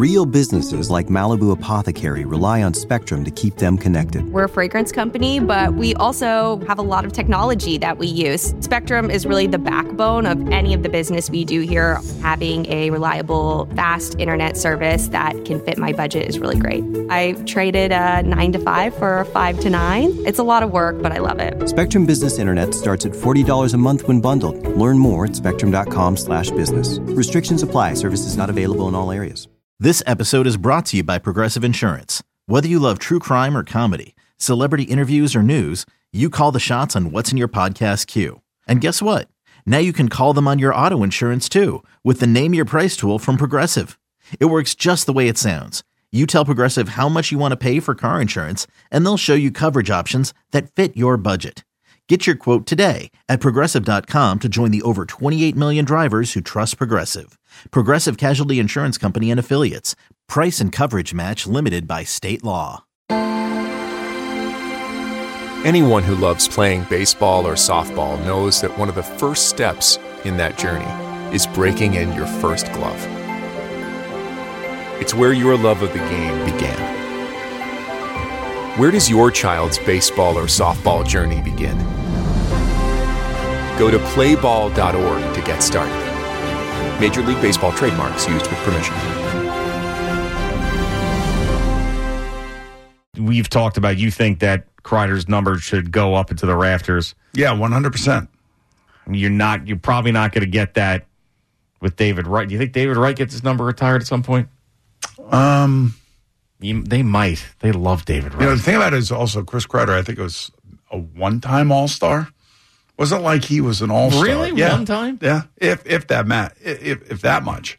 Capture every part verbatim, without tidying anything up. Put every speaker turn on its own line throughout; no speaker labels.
Real businesses like Malibu Apothecary rely on Spectrum to keep them connected.
We're a fragrance company, but we also have a lot of technology that we use. Spectrum is really the backbone of any of the business we do here. Having a reliable, fast internet service that can fit my budget is really great. I traded a nine to five for a five to nine. It's a lot of work, but I love it.
Spectrum Business Internet starts at forty dollars a month when bundled. Learn more at spectrum.com slash business. Restrictions apply. Services not available in all areas.
This episode is brought to you by Progressive Insurance. Whether you love true crime or comedy, celebrity interviews or news, you call the shots on what's in your podcast queue. And guess what? Now you can call them on your auto insurance too with the Name Your Price tool from Progressive. It works just the way it sounds. You tell Progressive how much you want to pay for car insurance, and they'll show you coverage options that fit your budget. Get your quote today at Progressive dot com to join the over twenty-eight million drivers who trust Progressive. Progressive Casualty Insurance Company and Affiliates. Price and coverage match limited by state law.
Anyone who loves playing baseball or softball knows that one of the first steps in that journey is breaking in your first glove. It's where your love of the game began. Where does your child's baseball or softball journey begin? Go to play ball dot org to get started. Major League Baseball trademarks used with permission.
We've talked about, you think that Kreider's number should go up into the rafters.
Yeah, one hundred percent.
You're not, you're probably not going to get that with David Wright. Do you think David Wright gets his number retired at some point?
Um,
you, they might. They love David Wright.
You know, the thing about it is also Chris Kreider, I think it was a one-time All-Star. Wasn't like he was an All-Star.
Really?
Yeah.
One time?
Yeah, if if that ma- if if that much.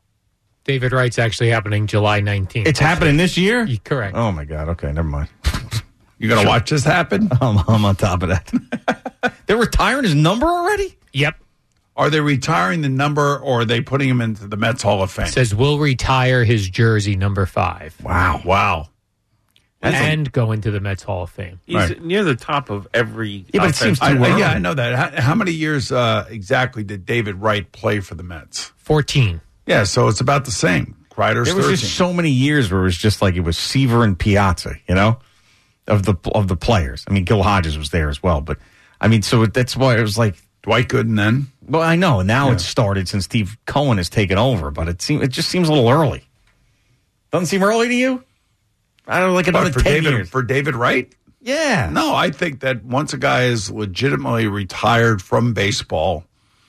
David Wright's actually happening July nineteenth.
It's happening this year?
You're correct.
Oh, my God. Okay, never mind.
You going to watch this happen?
I'm, I'm on top of that. They're retiring his number already?
Yep.
Are they retiring the number, or are they putting him into the Mets Hall of Fame?
It says we'll retire his jersey number five.
Wow. Wow.
That's and a, go into the Mets Hall of Fame.
He's
right.
near the top of every.
Yeah, but it seems too
I,
early.
Yeah, I know that. How, how many years uh, exactly did David Wright play for the Mets?
fourteen.
Yeah, so it's about the same. Kreider's
There was
thirteen.
just so many years where it was just like it was Seaver and Piazza, you know, of the of the players. I mean, Gil Hodges was there as well, but I mean, so that's why it was like
Dwight Gooden then.
Well, I know now
yeah.
it's started since Steve Cohen has taken over, but it seems it just seems a little early. Doesn't seem early to you? I don't know, like another
for
ten
David,
years
for David Wright.
Yeah,
no, I think that once a guy is legitimately retired from baseball,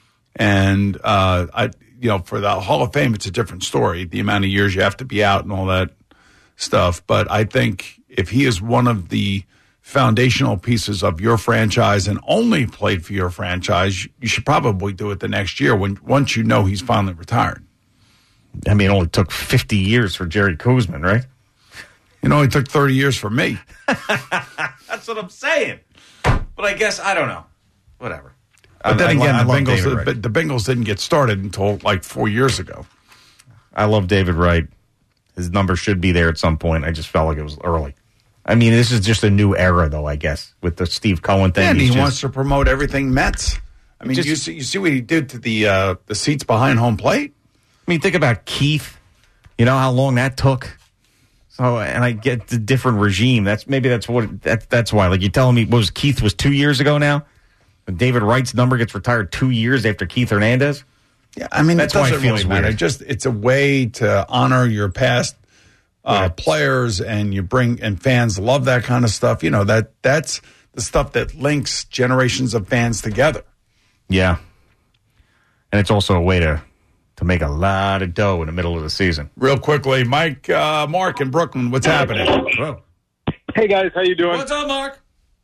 and uh, I, you know, for the Hall of Fame, it's a different story. The amount of years you have to be out and all that stuff. But I think if he is one of the foundational pieces of your franchise and only played for your franchise, you should probably do it the next year when once you know he's finally retired.
I mean, it only took fifty years for Jerry Koosman, right?
It only took thirty years for me.
That's what I'm saying. But I guess, I don't know. Whatever.
But then
I,
again,
I, I
the Bengals,
David
the, the Bengals didn't get started until like four years ago.
I love David Wright. His number should be there at some point. I just felt like it was early. I mean, this is just a new era, though, I guess, with the Steve Cohen thing.
Yeah, and he
just,
wants to promote everything Mets. I mean,
just,
you see, you see what he did to the uh, the seats behind home plate?
I mean, think about Keith. You know how long that took? So, and I get the different regime. That's maybe that's what that, that's why. Like, you're telling me, what was Keith was two years ago now? And David Wright's number gets retired two years after Keith Hernandez?
Yeah, I mean,
that's
it
why it
doesn't
feels
really matter.
weird.
It just it's a way to honor your past uh,
yeah.
players, and you bring and fans love that kind of stuff. You know, that that's the stuff that links generations of fans together.
Yeah, and it's also a way to to make a lot of dough in the middle of the season.
Real quickly, Mike, uh, Mark in Brooklyn, what's happening?
Whoa.
Hey guys, how you doing?
What's up, Mark?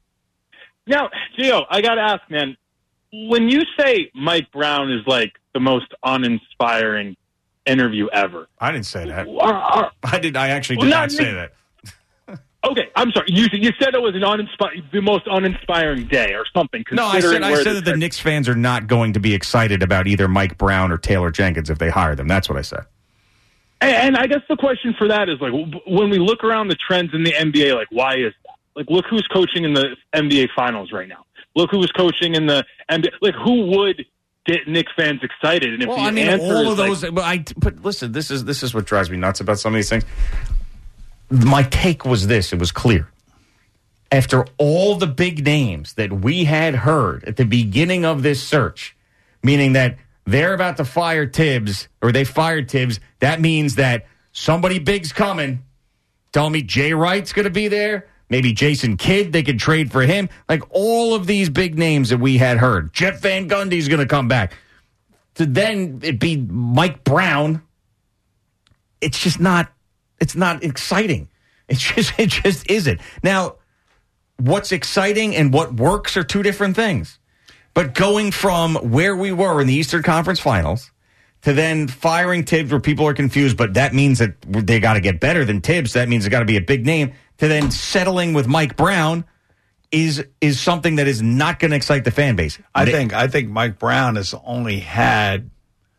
Now, Gio, I got to ask, man, when you say Mike Brown is like the most uninspiring interview ever.
I didn't say that.
Are, are,
I did. I actually did
well,
not,
not
say
me.
that.
Okay, I'm sorry. You you said it was an uninspiring, the most uninspiring day or something.
No, I said I
where
said that the Knicks fans are not going to be excited about either Mike Brown or Taylor Jenkins if they hire them. That's what I said.
And, and I guess the question for that is, like, when we look around the trends in the N B A, like, why is that? Like, look who's coaching in the N B A Finals right now. Look who's coaching in the N B A. Like, who would get Knicks fans excited. And if
well,
the
I mean,
answer
all of
is
those. But I. But listen, this is this is what drives me nuts about some of these things. My take was this: it was clear. After all the big names that we had heard at the beginning of this search, meaning that they're about to fire Tibbs, or they fired Tibbs, that means that somebody big's coming. Tell me Jay Wright's going to be there. Maybe Jason Kidd, they could trade for him. Like all of these big names that we had heard. Jeff Van Gundy's going to come back. To then it be Mike Brown. It's just not, it's not exciting. It's just, it just isn't. Now, what's exciting and what works are two different things. But going from where we were in the Eastern Conference Finals to then firing Tibbs where people are confused, but that means that they got to get better than Tibbs. That means they got to be a big name. To then settling with Mike Brown is is something that is not going to excite the fan base.
I
they,
think I think Mike Brown has only had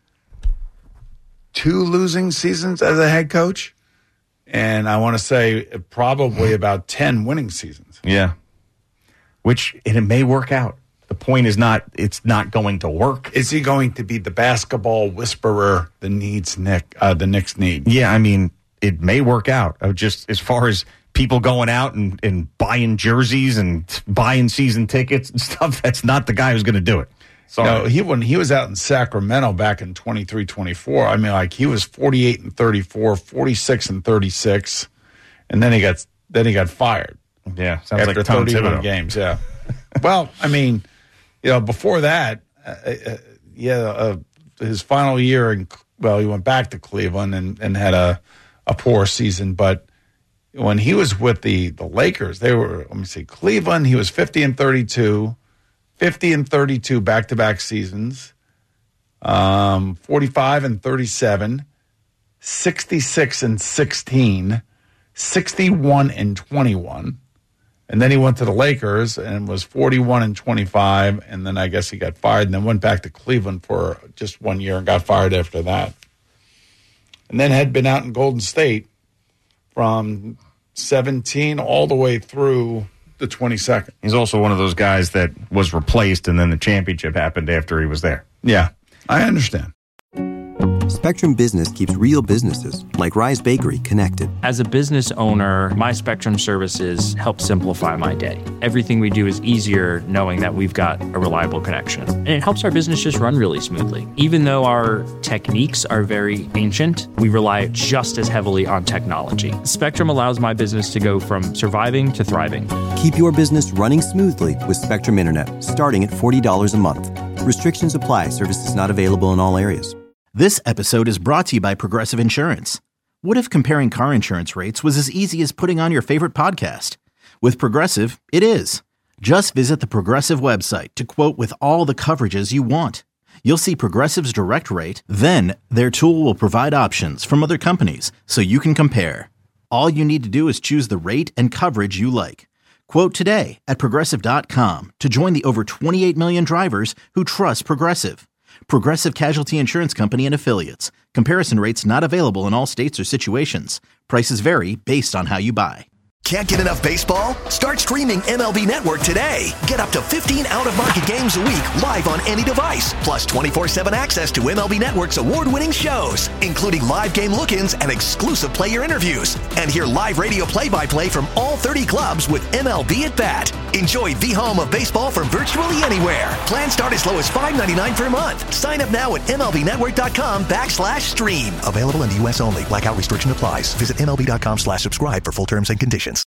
two losing seasons as a head coach, and I want to say probably about ten winning seasons.
Yeah, which and it may work out. The point is not it's not going to work.
Is he going to be the basketball whisperer the needs Nick uh, the Knicks need?
Yeah, I mean it may work out. Uh, just as far as people going out and, and buying jerseys and buying season tickets and stuff, that's not the guy who's going to do it. Sorry.
No, he when he was out in Sacramento back in twenty-three twenty-four, I mean, like he was forty-eight and thirty-four, forty-six and thirty-six, and then he got then he got fired.
Yeah, sounds
after
like Tom
thirty-one
Thibodeau.
games. Yeah. Well, I mean, you know, before that, uh, uh, yeah, uh, his final year, in, well, he went back to Cleveland and, and had a a poor season, but when he was with the, the Lakers, they were, let me see, Cleveland, he was fifty and thirty-two, fifty and thirty-two back-to-back seasons, um, forty-five and thirty-seven, sixty-six and sixteen, sixty-one and twenty-one. And then he went to the Lakers and was forty-one and twenty-five, and then I guess he got fired and then went back to Cleveland for just one year and got fired after that. And then had been out in Golden State from seventeen all the way through the twenty-second.
He's also one of those guys that was replaced and then the championship happened after he was there.
Yeah, I understand.
Spectrum Business keeps real businesses, like Rise Bakery, connected.
As a business owner, my Spectrum services help simplify my day. Everything we do is easier knowing that we've got a reliable connection. And it helps our business just run really smoothly. Even though our techniques are very ancient, we rely just as heavily on technology. Spectrum allows my business to go from surviving to thriving.
Keep your business running smoothly with Spectrum Internet, starting at forty dollars a month. Restrictions apply. Services not available in all areas.
This episode is brought to you by Progressive Insurance. What if comparing car insurance rates was as easy as putting on your favorite podcast? With Progressive, it is. Just visit the Progressive website to quote with all the coverages you want. You'll see Progressive's direct rate, then their tool will provide options from other companies so you can compare. All you need to do is choose the rate and coverage you like. Quote today at Progressive dot com to join the over twenty-eight million drivers who trust Progressive. Progressive Casualty Insurance Company and Affiliates. Comparison rates not available in all states or situations. Prices vary based on how you buy.
Can't get enough baseball? Start streaming M L B Network today. Get up to fifteen out-of-market games a week live on any device. Plus twenty-four seven access to M L B Network's award-winning shows, including live game look-ins and exclusive player interviews. And hear live radio play-by-play from all thirty clubs with M L B at Bat. Enjoy the home of baseball from virtually anywhere. Plans start as low as five ninety-nine per month. Sign up now at MLBnetwork.com backslash stream. Available in the U S only. Blackout restriction applies. Visit MLB.com slash subscribe for full terms and conditions.